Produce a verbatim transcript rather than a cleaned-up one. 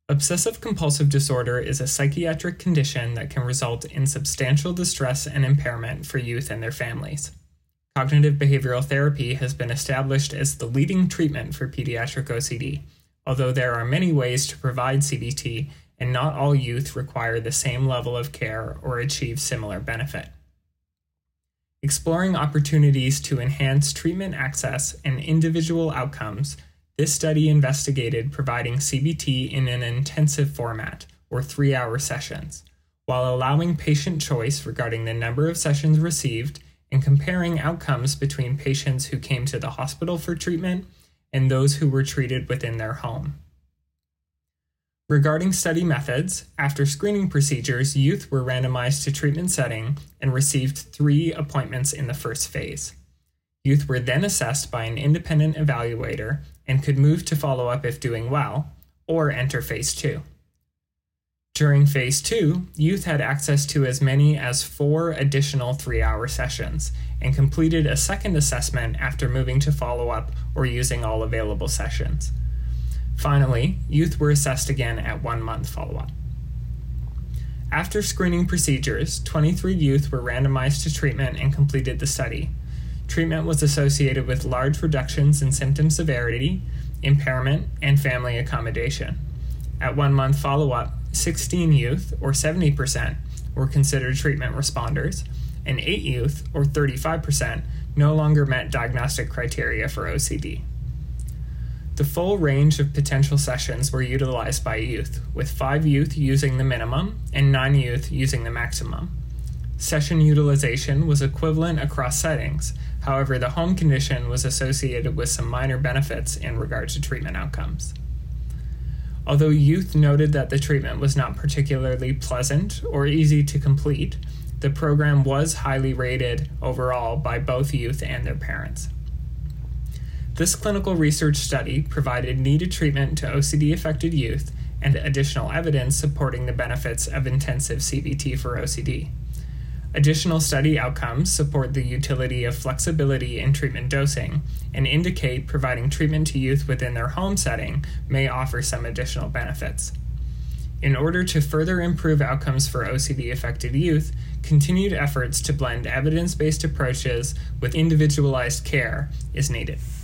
Obsessive-compulsive disorder is a psychiatric condition that can result in substantial distress and impairment for youth and their families. Cognitive behavioral therapy has been established as the leading treatment for pediatric O C D, although there are many ways to provide C B T, and not all youth require the same level of care or achieve similar benefit. Exploring opportunities to enhance treatment access and individual outcomes, this study investigated providing C B T in an intensive format, or three-hour sessions, while allowing patient choice regarding the number of sessions received and comparing outcomes between patients who came to the hospital for treatment and those who were treated within their home. Regarding study methods, after screening procedures, youth were randomized to treatment setting and received three appointments in the first phase. Youth were then assessed by an independent evaluator and could move to follow-up if doing well, or enter phase two. During phase two, youth had access to as many as four additional three-hour sessions and completed a second assessment after moving to follow-up or using all available sessions. Finally, youth were assessed again at one-month follow-up. After screening procedures, twenty-three youth were randomized to treatment and completed the study. Treatment was associated with large reductions in symptom severity, impairment, and family accommodation. At one-month follow-up, sixteen youth, or seventy percent, were considered treatment responders, and eight youth, or thirty-five percent, no longer met diagnostic criteria for O C D. The full range of potential sessions were utilized by youth, with five youth using the minimum and nine youth using the maximum. Session utilization was equivalent across settings, however, the home condition was associated with some minor benefits in regard to treatment outcomes. Although youth noted that the treatment was not particularly pleasant or easy to complete, the program was highly rated overall by both youth and their parents. This clinical research study provided needed treatment to O C D-affected youth and additional evidence supporting the benefits of intensive C B T for O C D. Additional study outcomes support the utility of flexibility in treatment dosing and indicate providing treatment to youth within their home setting may offer some additional benefits. In order to further improve outcomes for O C D-affected youth, continued efforts to blend evidence-based approaches with individualized care is needed.